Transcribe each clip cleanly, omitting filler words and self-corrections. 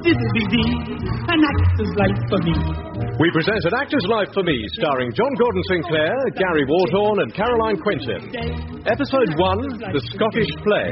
Diddle-dee-dee, An Actor's Life for Me. We present An Actor's Life for Me, starring John Gordon Sinclair, Gary Warthorne and Caroline Quentin. Episode 1, The Scottish Play.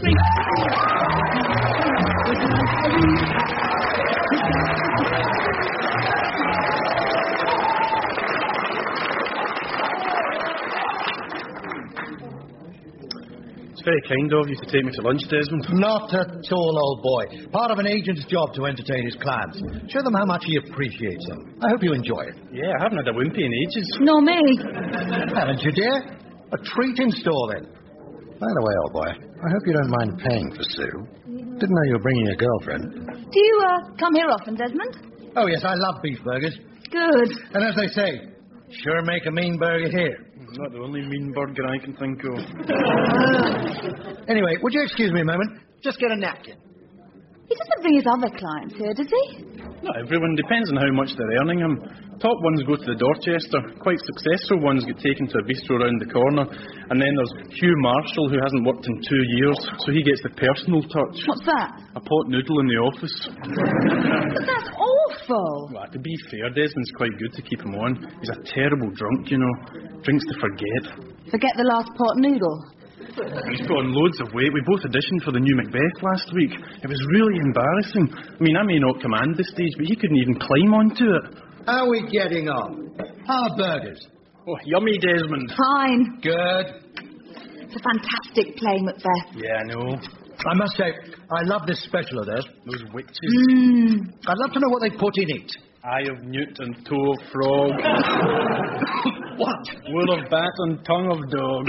It's very kind of you to take me to lunch, Desmond. Not at all, old boy. Part of an agent's job to entertain his clients. Show them how much he appreciates them. I hope you enjoy it. Yeah, I haven't had a wimpy in ages. Nor me. Haven't you, dear? A treat in store, then. By the way, old boy, I hope you don't mind paying for Sue. Didn't know you were bringing a girlfriend. Do you, come here often, Desmond? Oh, yes, I love beef burgers. Good. And as they say, sure make a mean burger here. Not the only mean burger I can think of. Anyway, would you excuse me a moment? Just get a napkin. He doesn't bring his other clients here, does he? Not everyone. Depends on how much they're earning him. Top ones go to the Dorchester. Quite successful ones get taken to a bistro round the corner. And then there's Hugh Marshall, who hasn't worked in 2 years, so he gets the personal touch. What's that? A pot noodle in the office. But that's awful. Well, to be fair, Desmond's quite good to keep him on. He's a terrible drunk, you know. Drinks to forget. Forget the last pot noodle. He's put on loads of weight. We both auditioned for the new Macbeth last week. It was really embarrassing. I mean, I may not command the stage, but he couldn't even climb onto it. How are we getting on? How are burgers? Oh, yummy, Desmond. Fine. Good. It's a fantastic play, Macbeth. Yeah, I know. I must say, I love this special of theirs. Those witches. I'd love to know what they put in it. Eye of newt and toe of frog. What? Wool of bat and tongue of dog.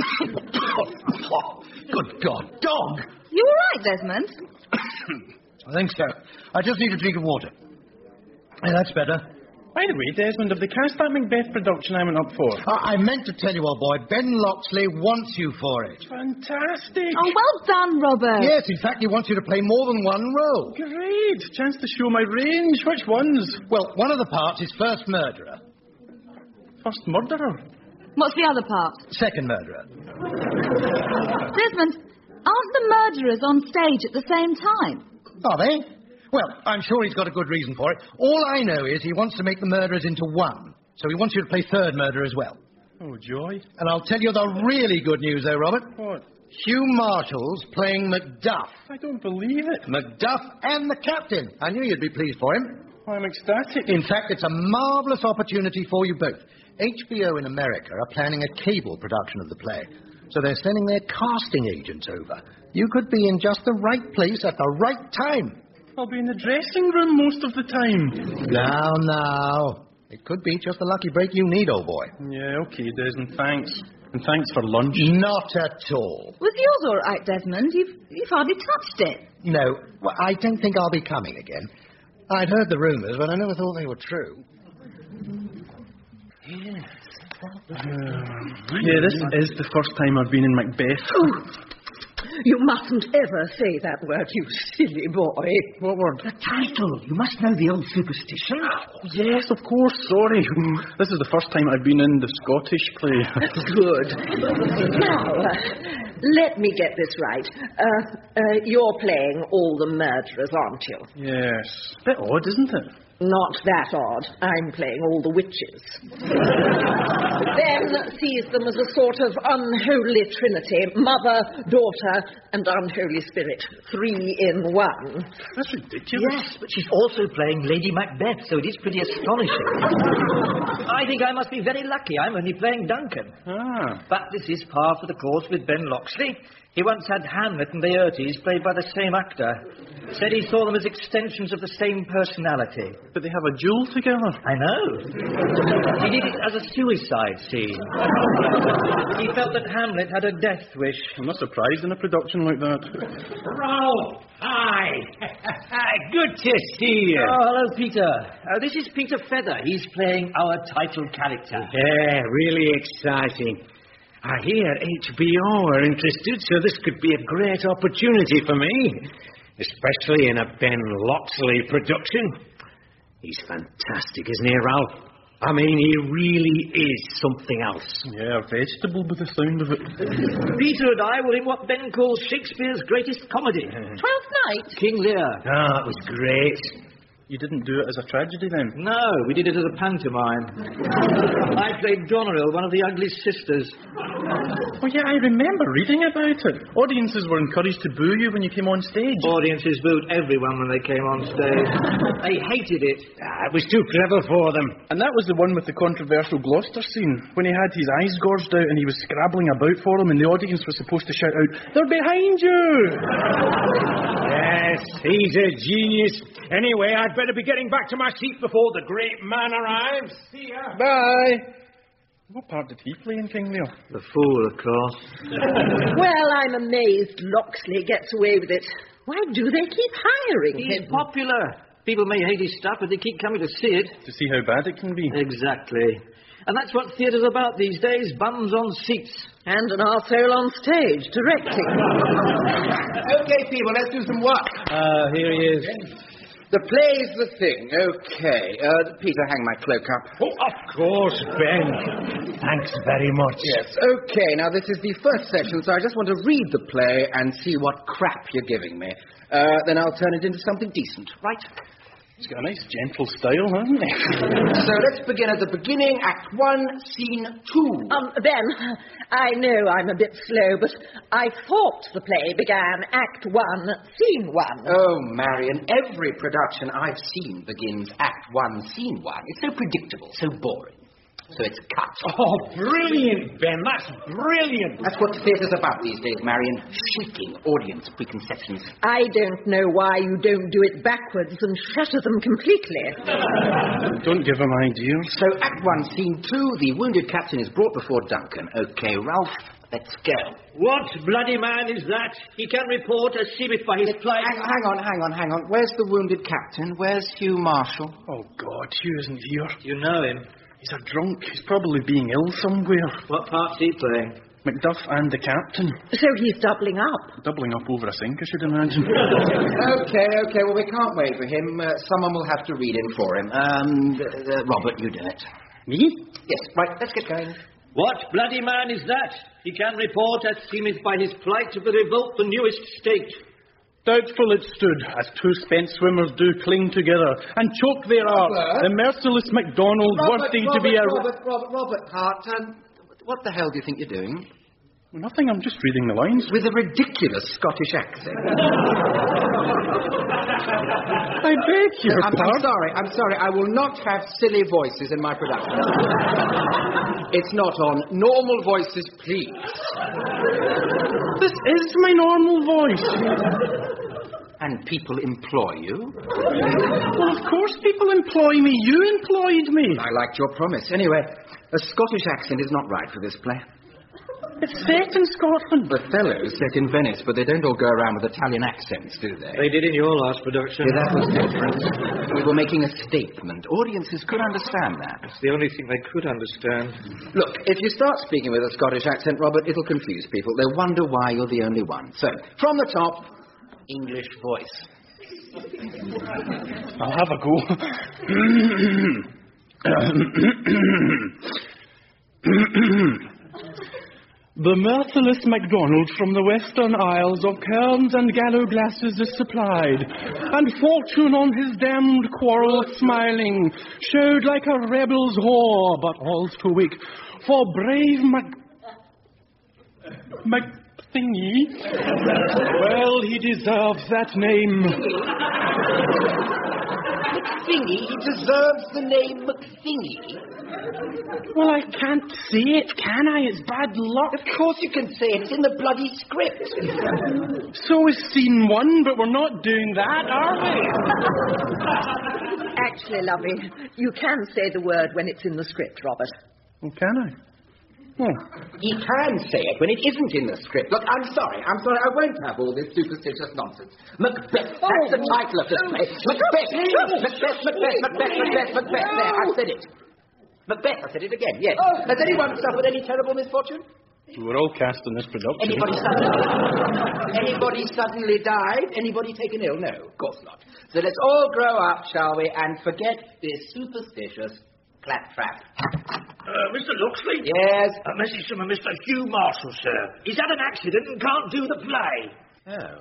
Good God, dog! You all right, Desmond? I think so. I just need a drink of water. Hey, that's better. By the way, Desmond, have they cast that Macbeth production I went up for? I meant to tell you, old boy, Ben Loxley wants you for it. Fantastic. Oh, well done, Robert. Yes, in fact, he wants you to play more than one role. Great. Chance to show my range. Which ones? Well, one of the parts is first murderer. First murderer. What's the other part? Second murderer. Desmond, aren't the murderers on stage at the same time? Are they? Well, I'm sure he's got a good reason for it. All I know is he wants to make the murderers into one. So he wants you to play third murderer as well. Oh, joy. And I'll tell you the really good news, though, Robert. What? Hugh Marshall's playing Macduff. I don't believe it. Macduff and the captain. I knew you'd be pleased for him. I'm ecstatic. In fact, it's a marvellous opportunity for you both. HBO in America are planning a cable production of the play. So they're sending their casting agents over. You could be in just the right place at the right time. I'll be in the dressing room most of the time. Now. It could be just the lucky break you need, old boy. Yeah, okay, Desmond, thanks. And thanks for lunch. Not at all. Was yours all right, Desmond? You've hardly touched it. No, well, I don't think I'll be coming again. I'd heard the rumours, but I never thought they were true. Yes. Yeah, this is the first time I've been in Macbeth. You mustn't ever say that word, you silly boy. What word? The title. You must know the old superstition. Yes, of course, sorry. This is the first time I've been in the Scottish play. Good. Now, let me get this right. You're playing all the murderers, aren't you? Yes. Bit odd, isn't it? Not that odd. I'm playing all the witches. Ben sees them as a sort of unholy trinity. Mother, daughter, and unholy spirit. 3 in 1. That's ridiculous. Yes, but she's also playing Lady Macbeth, so it is pretty astonishing. I think I must be very lucky. I'm only playing Duncan. But this is par for the course with Ben Loxley. He once had Hamlet and Laertes played by the same actor. Said he saw them as extensions of the same personality. But they have a duel together. I know. He did it as a suicide scene. He felt that Hamlet had a death wish. I'm not surprised in a production like that. Ralph, hi. Good to see you. Oh, hello, Peter. This is Peter Feather. He's playing our title character. Yeah, really exciting. I hear HBO are interested, so this could be a great opportunity for me, especially in a Ben Loxley production. He's fantastic, isn't he, Ralph? I mean, he really is something else. Yeah, a vegetable by the sound of it. Peter and I were in what Ben calls Shakespeare's greatest comedy. Twelfth Night? King Lear. Ah, it was great. You didn't do it as a tragedy, then? No, we did it as a pantomime. I played Goneril, one of the ugly sisters. Oh, yeah, I remember reading about it. Audiences were encouraged to boo you when you came on stage. Audiences booed everyone when they came on stage. They hated it. Ah, it was too clever for them. And that was the one with the controversial Gloucester scene, when he had his eyes gorged out and he was scrabbling about for them, and the audience was supposed to shout out, "They're behind you!" Yes, he's a genius. Anyway, I'd better be getting back to my seat before the great man arrives. See ya. Bye! What part did he play in King Lear? The fool, of course. Well, I'm amazed Loxley gets away with it. Why do they keep hiring He's him? popular. People may hate his stuff, but they keep coming to see it. To see how bad it can be. Exactly. And that's what theatre's about these days, bums on seats. And an arsehole on stage, directing. Okay, people, let's do some work. Here he is. The play's the thing. Okay. Peter, hang my cloak up. Oh, of course, Ben. Thanks very much. Yes, okay. Now, this is the first section, so I just want to read the play and see what crap you're giving me. Then I'll turn it into something decent, right? It's got a nice, gentle style, hasn't it? So let's begin at the beginning. Act 1, Scene 2. Ben, I know I'm a bit slow, but I thought the play began Act 1, Scene 1. Oh, Marion, every production I've seen begins Act 1, Scene 1. It's so predictable, so boring. So it's cut. Oh, brilliant, Ben. That's brilliant. That's what theatre's about these days, Marion. Shaking audience preconceptions. I don't know why you don't do it backwards and shatter them completely. Don't give him ideas. So, Act 1, Scene 2, the wounded captain is brought before Duncan. Okay, Ralph, let's go. What bloody man is that? He can report as seemeth by his plight. Hang on. Where's the wounded captain? Where's Hugh Marshall? Oh, God, Hugh isn't here. You know him. He's a drunk. He's probably being ill somewhere. What part's he playing? Macduff and the captain. So he's doubling up. Doubling up over a sink, I should imagine. Okay, well, we can't wait for him. Someone will have to read in for him. Robert, you do it. Me? Yes, right, let's get going. What bloody man is that? He can report as seemeth by his plight of the revolt the newest state. Doubtful it stood, as two spent swimmers do cling together, and choke their art. The merciless MacDonald worthy to be a... Robert Hart, what the hell do you think you're doing? Nothing, I'm just reading the lines. With a ridiculous Scottish accent. I beg your pardon. I'm sorry, I will not have silly voices in my production. It's not on. Normal voices, please. This is my normal voice. And people employ you? Well, of course people employ me. You employed me. I liked your promise. Anyway, a Scottish accent is not right for this play. It's set in Scotland. Othello's set in Venice, but they don't all go around with Italian accents, do they? They did in your last production. Yeah, that was different. We were making a statement. Audiences could understand that. It's the only thing they could understand. Look, if you start speaking with a Scottish accent, Robert, it'll confuse people. They'll wonder why you're the only one. So, from the top, English voice. I'll have a go. The merciless MacDonald from the western isles of Cairns and Gallow glasses is supplied, and fortune on his damned quarrel smiling, showed like a rebel's whore, but all's too weak, for brave MacThingy, well, he deserves that name. McThingy? He deserves the name McThingy? Well, I can't say it, can I? It's bad luck. Of course you can say it. It's in the bloody script. So is Scene 1, but we're not doing that, are we? Actually, lovey, you can say the word when it's in the script, Robert. Oh, can I? Oh. He can say it when it isn't in the script. Look, I'm sorry. I won't have all this superstitious nonsense. Macbeth. That's the title of this play. Macbeth. There, I've said it. Macbeth, I said it again, yes. Has anyone suffered any terrible misfortune? We were all cast in this production. Anybody suddenly died? Anybody taken ill? No, of course not. So let's all grow up, shall we, and forget this superstitious claptrap. Mr. Locksley? Yes? A message from a Mr. Hugh Marshall, sir. He's had an accident and can't do the play. Oh.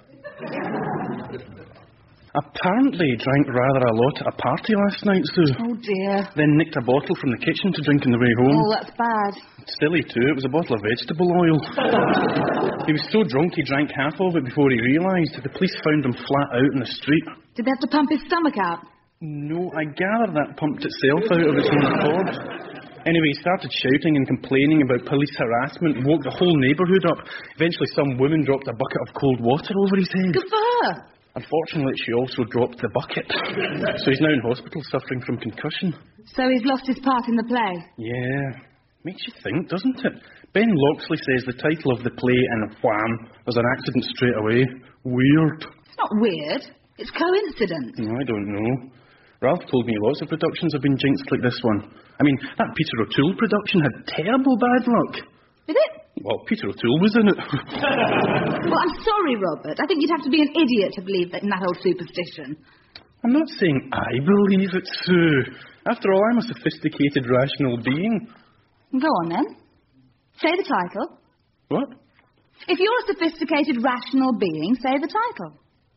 Apparently he drank rather a lot at a party last night, Sue. Oh, dear. Then nicked a bottle from the kitchen to drink on the way home. Oh, that's bad. Silly too, it was a bottle of vegetable oil. He was so drunk he drank half of it before he realised. The police found him flat out in the street. Did they have to pump his stomach out? No, I gather that pumped itself out of its own accord. Anyway, he started shouting and complaining about police harassment and woke the whole neighbourhood up. Eventually some woman dropped a bucket of cold water over his head. Good for her. Unfortunately, she also dropped the bucket. So he's now in hospital suffering from concussion. So he's lost his part in the play? Yeah. Makes you think, doesn't it? Ben Locksley says the title of the play and wham, was an accident straight away. Weird. It's not weird. It's coincidence. No, I don't know. Ralph told me lots of productions have been jinxed like this one. I mean, that Peter O'Toole production had terrible bad luck. Did it? Well, Peter O'Toole was in it. Well, I'm sorry, Robert. I think you'd have to be an idiot to believe in that old superstition. I'm not saying I believe it, Sue. After all, I'm a sophisticated, rational being. Go on, then. Say the title. What? If you're a sophisticated, rational being, say the title.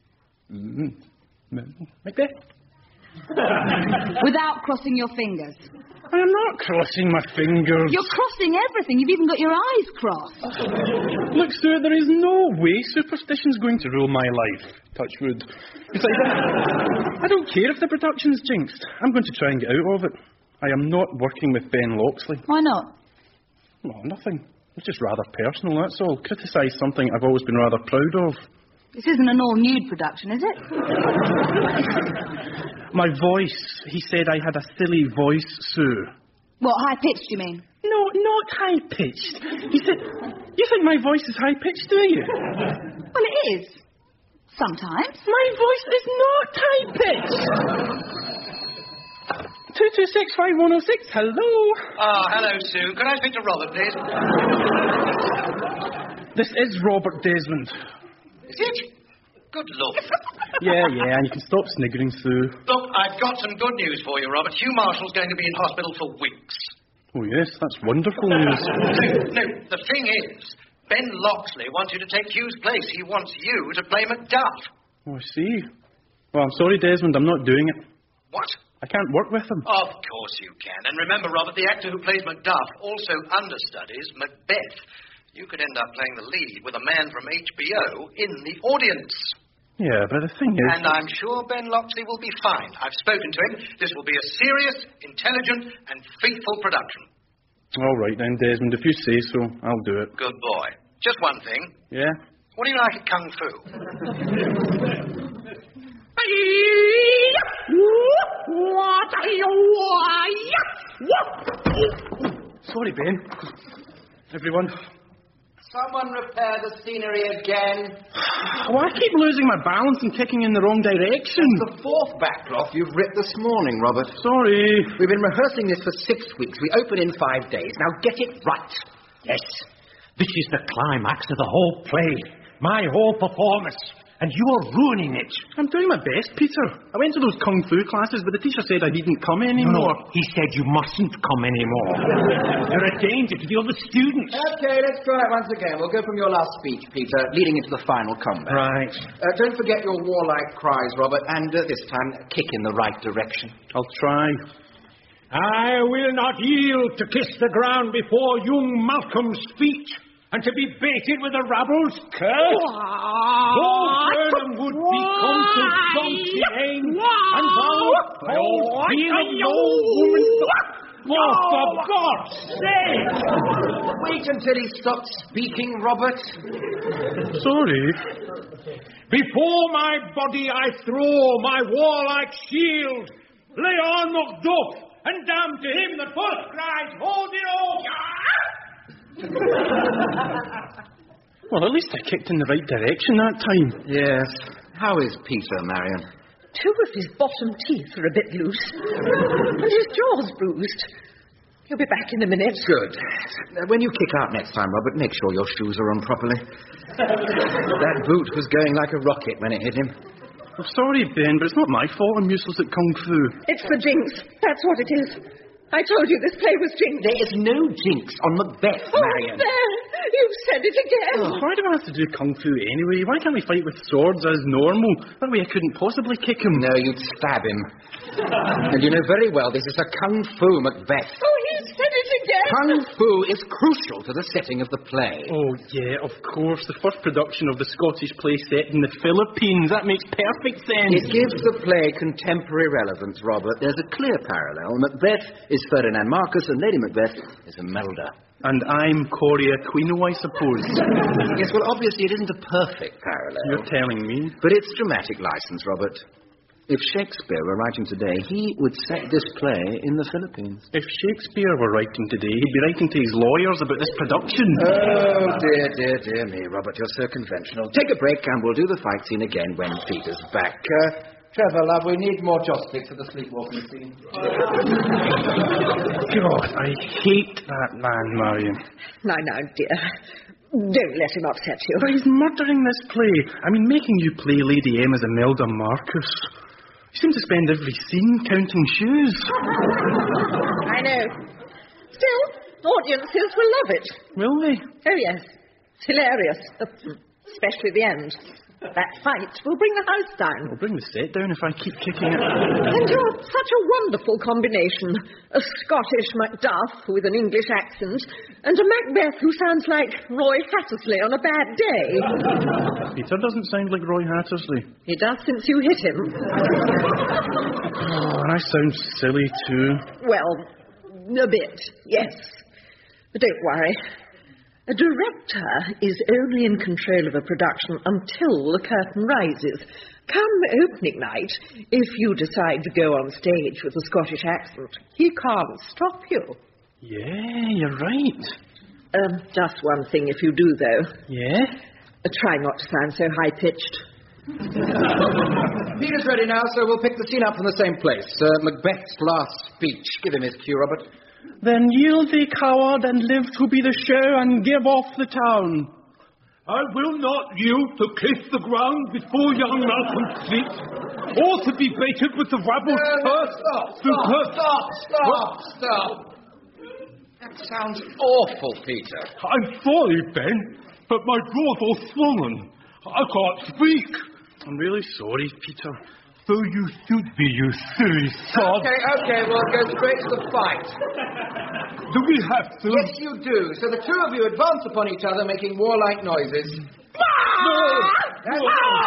Macbeth. Without crossing your fingers. I am not crossing my fingers. You're crossing everything. You've even got your eyes crossed. Look, Sue, there is no way superstition's going to rule my life. Touch wood. Besides, I don't care if the production's jinxed. I'm going to try and get out of it. I am not working with Ben Locksley. Why not? Well, nothing. It's just rather personal, that's all. Criticise something I've always been rather proud of. This isn't an all-nude production, is it? My voice. He said I had a silly voice, Sue. What, high-pitched, you mean? No, not high-pitched. He said, you think my voice is high-pitched, do you? Well, it is. Sometimes. My voice is not high-pitched. 2265106, hello. Hello, Sue. Could I speak to Robert, please? This is Robert Desmond. Is it? Good Lord. Yeah, and you can stop sniggering, Sue. Look, I've got some good news for you, Robert. Hugh Marshall's going to be in hospital for weeks. Oh, yes, that's wonderful news. No, the thing is, Ben Locksley wants you to take Hugh's place. He wants you to play Macduff. Oh, I see. Well, I'm sorry, Desmond, I'm not doing it. What? I can't work with him. Of course you can. And remember, Robert, the actor who plays Macduff also understudies Macbeth. You could end up playing the lead with a man from HBO in the audience. Yeah, but the thing is... And I'm sure Ben Locksley will be fine. I've spoken to him. This will be a serious, intelligent, and faithful production. All right then, Desmond, if you say so, I'll do it. Good boy. Just one thing. Yeah? What do you like at Kung Fu? Sorry, Ben. Everyone... Someone repair the scenery again. Oh, I keep losing my balance and kicking in the wrong direction. That's the fourth backcloth you've ripped this morning, Robert. Sorry. We've been rehearsing this for 6 weeks. We open in 5 days. Now get it right. Yes. This is the climax of the whole play. My whole performance. And you're ruining it. I'm doing my best, Peter. I went to those Kung Fu classes, but the teacher said I needn't come anymore. No, he said you mustn't come anymore. You're a danger to the other students. Okay, let's try it once again. We'll go from your last speech, Peter, leading into the final combat. Right. Don't forget your warlike cries, Robert, and this time, kick in the right direction. I'll try. I will not yield to kiss the ground before young Malcolm's feet, and to be baited with the rabble's curse. Though Burnham would become to Dunsinane, and thou old feeling no woman. Oh, for God's sake! Wait until he stops speaking, Robert. Sorry. Before my body I throw my warlike shield. Lay on Macduff, and damn to him that first cries, hold it all! Well, at least I kicked in the right direction that time. Yes. How is Peter, Marion? 2 of his bottom teeth are a bit loose. And his jaw's bruised. He'll be back in a minute. Good. When you kick out next time, Robert, make sure your shoes are on properly. That boot was going like a rocket when it hit him. I'm sorry, Ben, but it's not my fault I'm useless at Kung Fu. It's the jinx. That's what it is. I told you this play was jinxed. There is no jinx on Macbeth, Marion. There! You've said it again. Why do I have to do kung fu anyway? Why can't we fight with swords as normal? That way I couldn't possibly kick him. No, you'd stab him. And you know very well this is a kung fu Macbeth. Oh, he said it again. Kung fu is crucial to the setting of the play. Oh, yeah, of course. The first production of the Scottish play set in the Philippines. That makes perfect sense. It gives the play contemporary relevance, Robert. There's a clear parallel. Macbeth is Ferdinand Marcus and Lady Macbeth is Imelda. And I'm Coria Quino, I suppose. Yes, well, obviously it isn't a perfect parallel. You're telling me? But it's dramatic license, Robert. If Shakespeare were writing today, he would set this play in the Philippines. If Shakespeare were writing today, he'd be writing to his lawyers about this production. Oh, dear me, Robert, you're so conventional. Take a break and we'll do the fight scene again when Peter's back. Trevor, love, we need more joysticks for the sleepwalking scene. God, I hate that man, Marion. Now, dear. Don't let him upset you. But he's murdering this play. I mean, making you play Lady M as Imelda Marcus. You seem to spend every scene counting shoes. I know. Still, audiences will love it. Will they? Oh, yes. It's hilarious. Especially the end. That fight will bring the house down. It'll bring the set down if I keep kicking it. And you're such a wonderful combination. A Scottish Macduff with an English accent and a Macbeth who sounds like Roy Hattersley on a bad day. Peter doesn't sound like Roy Hattersley. He does since you hit him. Oh, and I sound silly too. Well, a bit, yes. But don't worry. A director is only in control of a production until the curtain rises. Come opening night, if you decide to go on stage with a Scottish accent, he can't stop you. Yeah, you're right. Just one thing if you do, though. Yeah? Try not to sound so high-pitched. Peter's ready now, so we'll pick the scene up from the same place. Macbeth's last speech. Give him his cue, Robert. Then yield thee, coward, and live to be the show, and give off the town. I will not yield to kiss the ground before young Malcolm's feet, or to be baited with the rabble's curse. Stop. That sounds awful, Peter. I'm sorry, Ben, but my jaw's all swollen. I can't speak. I'm really sorry, Peter. So you should be, you silly sod. Okay, we'll go straight to the fight. Do we have to? Yes, you do. So the two of you advance upon each other, making warlike noises. Peter,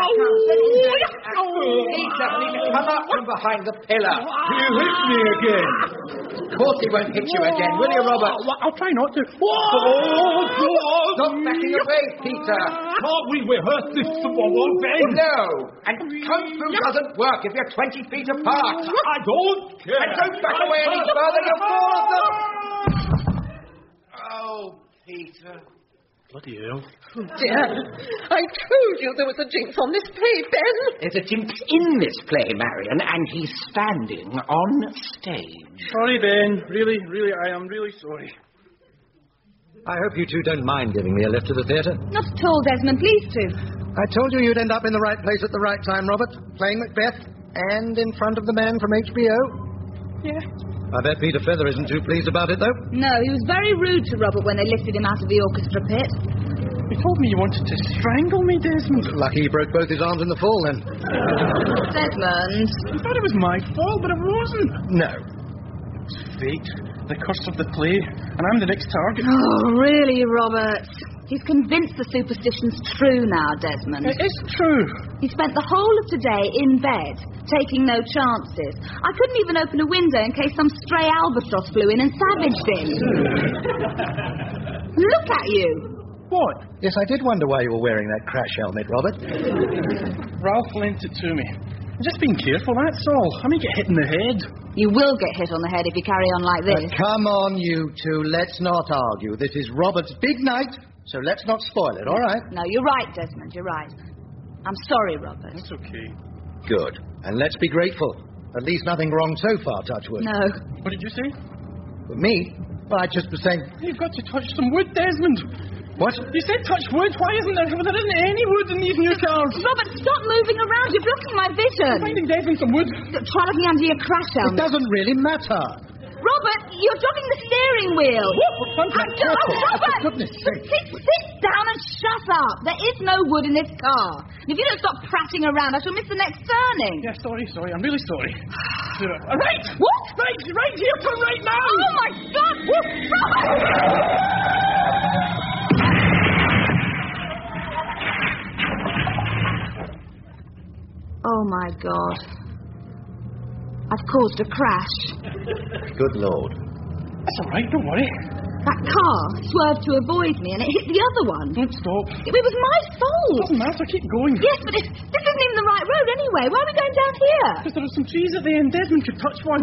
come up from behind the pillar. You hit me again. Of course he won't hit you again, will you, Robert? I'll try not to. Stop backing away, Peter. Can't we rehearse this tomorrow, Ben? No. And Kung Fu doesn't work if you're 20 feet apart. I don't care. And don't back away any further, you'll fall off them. Oh, Peter. Bloody hell. Oh, dear. I told you there was a jinx on this play, Ben. There's a jinx in this play, Marion, and he's standing on stage. Sorry, Ben. Really, I am really sorry. I hope you two don't mind giving me a lift to the theatre. Not at all, Desmond. Please do. I told you you'd end up in the right place at the right time, Robert. Playing Macbeth and in front of the man from HBO. Yeah. I bet Peter Feather isn't too pleased about it, though. No, he was very rude to Robert when they lifted him out of the orchestra pit. You told me you wanted to strangle me, Desmond. Lucky he broke both his arms in the fall, then. Desmond. I thought it was my fault, but it wasn't. No. It's fate, the curse of the play, and I'm the next target. Oh, really, Robert? He's convinced the superstition's true now, Desmond. It is true. He spent the whole of today in bed, taking no chances. I couldn't even open a window in case some stray albatross flew in and savaged him. Look at you. What? Yes, I did wonder why you were wearing that crash helmet, Robert. Ralph lent it to me. I'm just being careful, that's all. I may get hit in the head. You will get hit on the head if you carry on like this. Come on, you two. Let's not argue. This is Robert's big night, so let's not spoil it, all right? No, you're right, Desmond. You're right. I'm sorry, Robert. That's okay. Good. And let's be grateful. At least nothing wrong so far, touch wood. No. What did you say? With me? Well, I just was saying... You've got to touch some wood, Desmond. What? You said touch wood. Why isn't there isn't any wood in these new cars? Robert, stop moving around. You're blocking my vision. I'm finding Desmond some wood. Try looking under your crash helmet. It doesn't really matter. Robert, you're dropping the steering wheel. Robert! For goodness sake. Sit down and shut up. There is no wood in this car. And if you don't stop prattling around, I shall miss the next turning. Yeah, sorry. I'm really sorry. Right! What? Right here, turn right now! Oh, my God! Robert! Oh, my God. I've caused a crash. Good Lord. That's all right, don't worry. That car swerved to avoid me and it hit the other one. Don't stop. It was my fault. Doesn't matter, keep going. Yes, but this isn't even the right road anyway. Why are we going down here? Because there are some trees at the end. Desmond could touch one.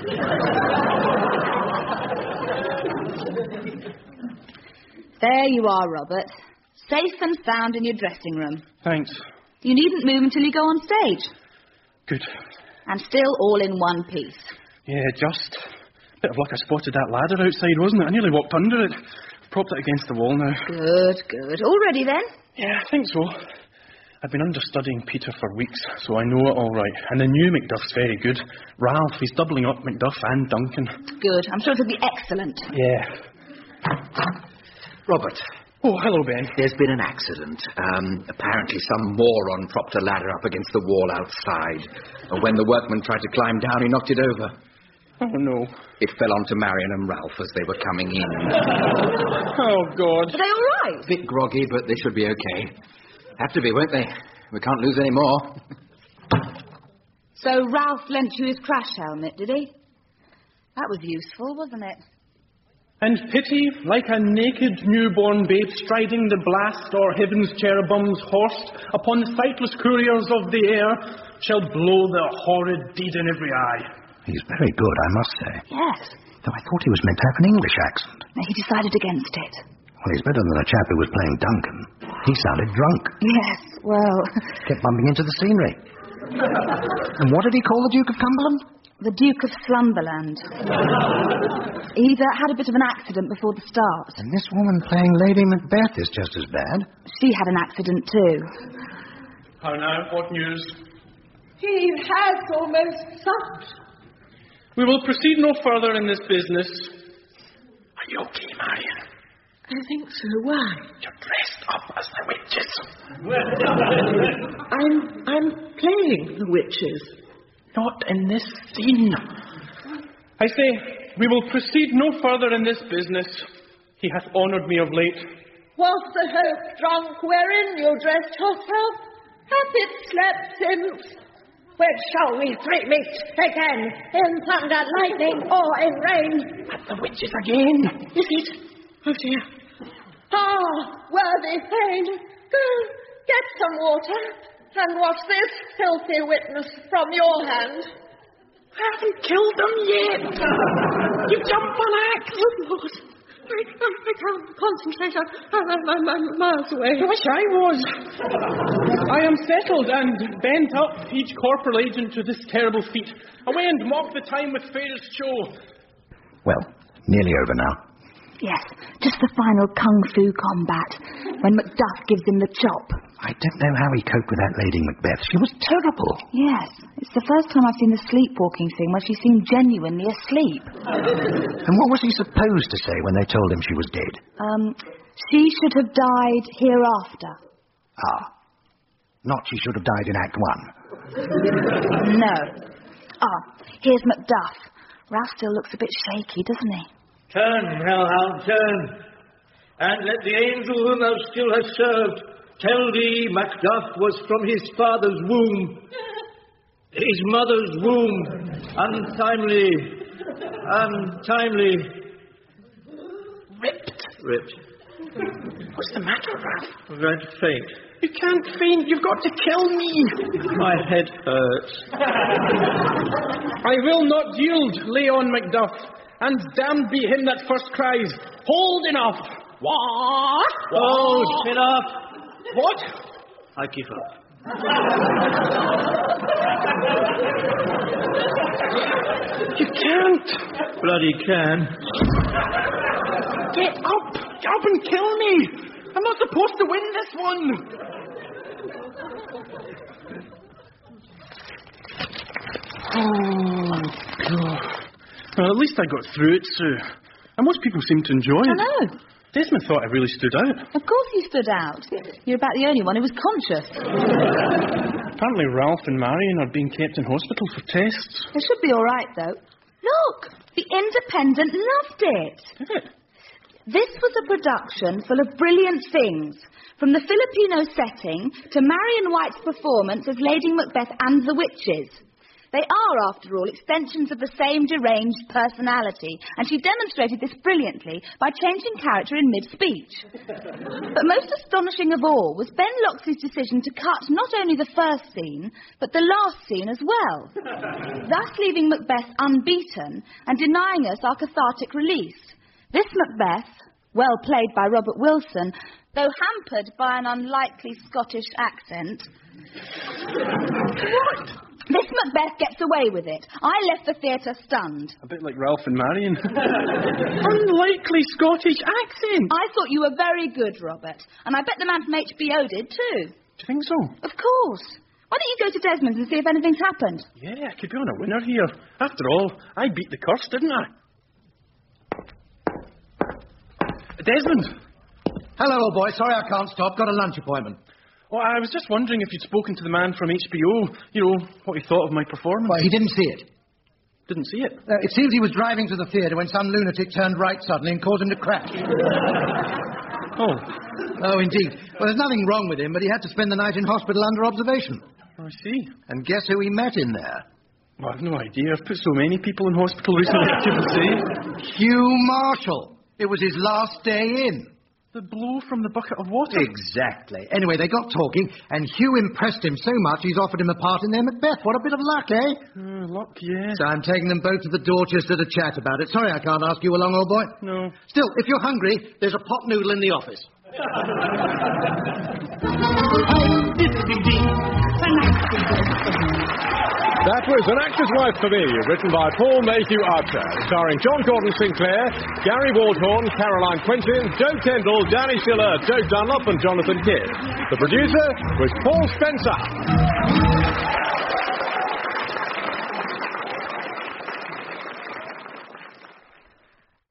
There you are, Robert. Safe and sound in your dressing room. Thanks. You needn't move until you go on stage. Good. And still all in one piece. Yeah, just. Bit of luck I spotted that ladder outside, wasn't it? I nearly walked under it. Propped it against the wall now. Good. All ready then? Yeah, I think so. I've been understudying Peter for weeks, so I know it all right. And the new Macduff's very good. Ralph, he's doubling up Macduff and Duncan. Good. I'm sure it'll be excellent. Yeah. Robert. Oh, hello, Ben. There's been an accident. Apparently some moron propped a ladder up against the wall outside. And when the workman tried to climb down, he knocked it over. Oh, no. It fell onto Marion and Ralph as they were coming in. Oh, God. Are they all right? Bit groggy, but they should be okay. Have to be, won't they? We can't lose any more. So Ralph lent you his crash helmet, did he? That was useful, wasn't it? And pity, like a naked newborn babe striding the blast or heaven's cherubim's horse upon the sightless couriers of the air, shall blow the horrid deed in every eye. He's very good, I must say. Yes. Though I thought he was meant to have an English accent. No, he decided against it. Well, he's better than the chap who was playing Duncan. He sounded drunk. Yes, well... Kept bumping into the scenery. And what did he call the Duke of Cumberland? The Duke of Slumberland. He'd had a bit of an accident before the start. And this woman playing Lady Macbeth is just as bad. She had an accident too. How now? What news? He has almost stopped. We will proceed no further in this business. Are you okay, Marion? I think so. Why? You're dressed up as the witches. I'm playing the witches. Not in this scene. I say, we will proceed no further in this business. He hath honoured me of late. Was the hope drunk wherein you dressed yourself? Hath it slept since? When shall we three meet again? In thunder, lightning, or in rain? At the witches again. Is it? Oh dear. Ah, worthy Thane, go, get some water, and wash this filthy witness from your hand. I haven't killed them yet. You jump on axe. Oh, Lord. I can't concentrate. I'm miles away. I wish I was. I am settled and bent up, each corporal agent to this terrible feat. Away and mock the time with fairest show. Well, nearly over now. Yes, just the final kung fu combat, when Macduff gives him the chop. I don't know how he coped with that Lady Macbeth. She was terrible. Yes, it's the first time I've seen the sleepwalking thing where she seemed genuinely asleep. And what was he supposed to say when they told him she was dead? She should have died hereafter. Ah, not she should have died in Act 1. No. Ah, here's Macduff. Ralph still looks a bit shaky, doesn't he? Turn, hellhound, turn, and let the angel whom thou still hast served tell thee Macduff was from his father's womb, his mother's womb, untimely, ripped. What's the matter, Ralph? Red faint. You can't faint. You've got to kill me. My head hurts. I will not yield, Leon Macduff. And damned be him that first cries, hold enough! What? Oh, enough! What? I give up. You can't. Bloody can. Get up! Get up and kill me! I'm not supposed to win this one! Oh, God. Well, at least I got through it, Sue. And most people seem to enjoy it. I know. Desmond thought I really stood out. Of course you stood out. You're about the only one who was conscious. Apparently Ralph and Marion are being kept in hospital for tests. It should be all right, though. Look, the Independent loved it. Did it? This was a production full of brilliant things, from the Filipino setting to Marion White's performance as Lady Macbeth and the Witches. They are, after all, extensions of the same deranged personality, and she demonstrated this brilliantly by changing character in mid-speech. But most astonishing of all was Ben Loxley's decision to cut not only the first scene, but the last scene as well, thus leaving Macbeth unbeaten and denying us our cathartic release. This Macbeth, well played by Robert Wilson, though hampered by an unlikely Scottish accent... What? This Macbeth gets away with it. I left the theatre stunned. A bit like Ralph and Marion. Unlikely Scottish accent. I thought you were very good, Robert. And I bet the man from HBO did too. Do you think so? Of course. Why don't you go to Desmond's and see if anything's happened? Yeah, I could be on a winner here. After all, I beat the curse, didn't I? Desmond! Hello, old boy. Sorry I can't stop. Got a lunch appointment. Well, I was just wondering if you'd spoken to the man from HBO, you know, what he thought of my performance. Well, he didn't see it. Didn't see it? It seems he was driving to the theatre when some lunatic turned right suddenly and caused him to crash. Oh, indeed. Well, there's nothing wrong with him, but he had to spend the night in hospital under observation. Oh, I see. And guess who he met in there? Well, I've no idea. I've put so many people in hospital recently, I couldn't say. Hugh Marshall. It was his last day in. The blow from the bucket of water? Exactly. Anyway, they got talking, and Hugh impressed him so much he's offered him a part in their Macbeth. What a bit of luck, eh? Luck, yeah. So I'm taking them both to the Dorchester to chat about it. Sorry I can't ask you along, old boy. No. Still, if you're hungry, there's a pot noodle in the office. That was An Actor's Wife for Me, written by Paul Mayhew Archer, starring John Gordon Sinclair, Gary Wardhorn, Caroline Quentin, Joe Kendall, Danny Schiller, Joe Dunlop and Jonathan Kidd. The producer was Paul Spencer.